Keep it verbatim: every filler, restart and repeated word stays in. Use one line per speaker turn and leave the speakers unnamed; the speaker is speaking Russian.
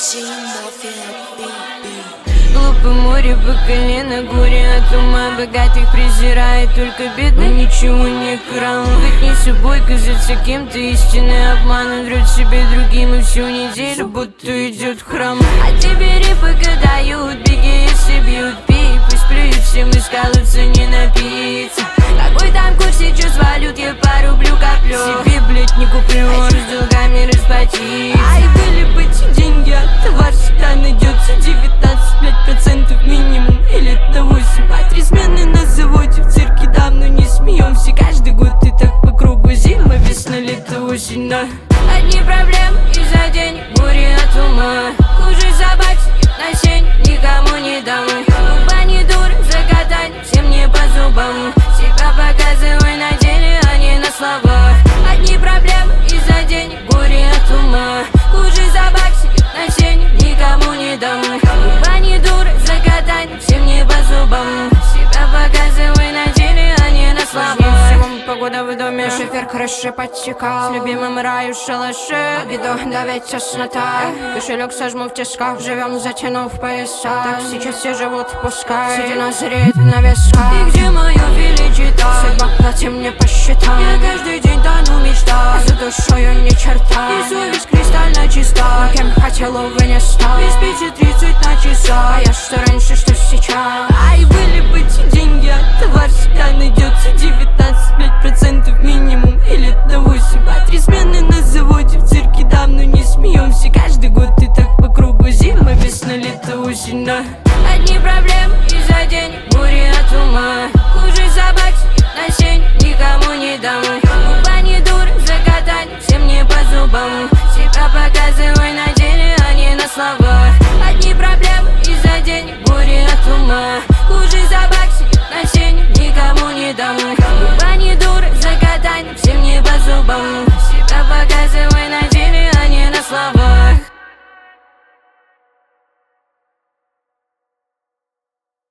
Глупое море по колено, горе от ума. Богатых презирает только бедный, ничего не крал. Быть не собой, казаться кем-то, истинный обман. Он врет себе другим и всю неделю будто идет в храм. А тебе рифы дают, беги, если бьют, пей. Пусть плюют всем и скалываются, не напиться. Какой там курс сейчас валют, я по рублю коплю. Себе, блять, не куплю, хочу с долгами расплатиться. Ай, были бы те деньги, а товар всегда найдется. Девятнадцать, блять, процентов минимум, или до восемь. По три смены на заводе, в цирке давно не смеемся. Каждый год и так по кругу, зима, весна, лето, осень, да. Одни проблемы из-за денег, горе от ума. Хуже собак сидит на сень, никому не дам. Губа не дур, закатать, всем не по зубам. Себя показывай на деле, а не на словах. Одни проблемы из-за денег, горе от ума. Хуже собак сидит на сень, никому не дам. Губа не дур, закатать, всем не по зубам. Себя показывай на деле, а не на словах. Погода в доме, шофер хорошо подтекал. С любимым раю в шалаше, обиду давит теснота. Кошелек сожму в тисках, живем затянув пояса. Так сейчас все живут, пускай седина зреет на висках. И где мое величие-то? Судьба плати мне по счетам. Я каждый день тону мечта, за душою ни черта. И совесть кристально чиста, кем хотел, увы, не стал. Без пяти тридцать на часах, а я что раньше, что сейчас. Ай, были бы те деньги, а товар всегда найдется. Девятнадцать, блять, процентов минимум, или до восемь. По три смены на заводе, в цирке давно не смеемся. Каждый год и так по кругу, зима, весна, лето, осень, да. Одни проблемы из-за денег, горе от ума. Хуже собак сидит на сень, никому не дам. Губа не дур, закатать, всем не по зубам. Себя показывай на деле, а не на словах. Одни проблемы из-за денег, горе от ума.